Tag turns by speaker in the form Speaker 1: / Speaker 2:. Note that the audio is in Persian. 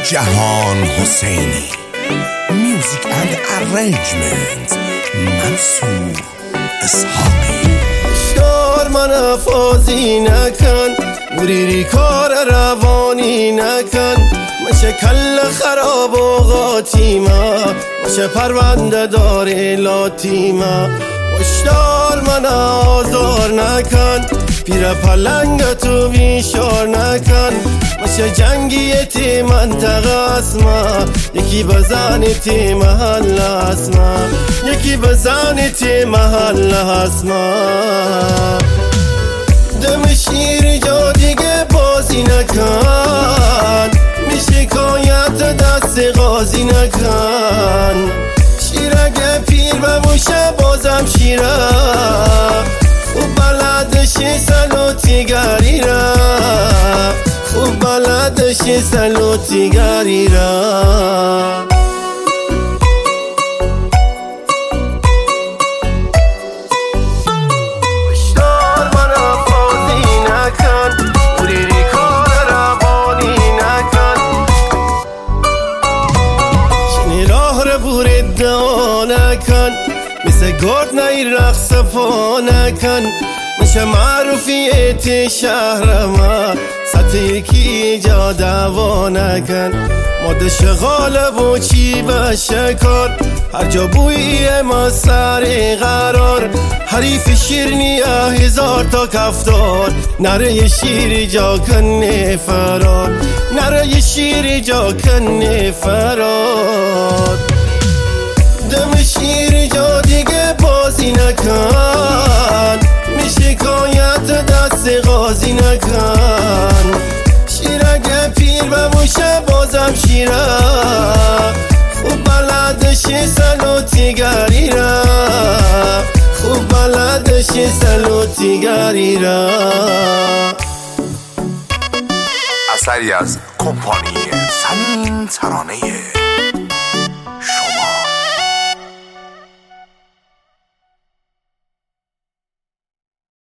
Speaker 1: جهان حسینی. میوزیک اند ارنجمنت منصور اسحاقی.
Speaker 2: شار من فازی نکن، مریری کار روانی نکن. مشه کل خراب و غاتیما، مشه پرونده دار لاتیما. وشدار من آزار نکن، پیر پلنگ تو بیشار نکن. مشه جنگیتی منطقه اسما، یکی بزنی تی محل اسما، یکی بزنی تی محل اسما. دم شیر جا دیگه بازی نکن، میشکایت دست غازی نکن. شیرگه پیر بموشه بازم شیره، خوب بلدشی سلوتیگری را، خوب بلدشی سلوتیگری را. نکن مثل گرد نی رقص پا نکن. میشه معروفیت شهر ما، سطح یکی جا دوا نکن. ماده شغال بو چی بشه کار، هر جا بوی ما سر قرار. حریف شیرنی هزار تا کفتار، نره شیر جا کنه فرار، نره شیر جا کنه فرار. دم شیر جا دیگه بازی نکن، میشکایت دست غازی نکن. شیرگه پیر بموشه بازم شیره، خوب بلدشی سلوتیگری را، خوب بلدشی سلوتیگری را.
Speaker 1: اثری از کمپانی سنین ترانه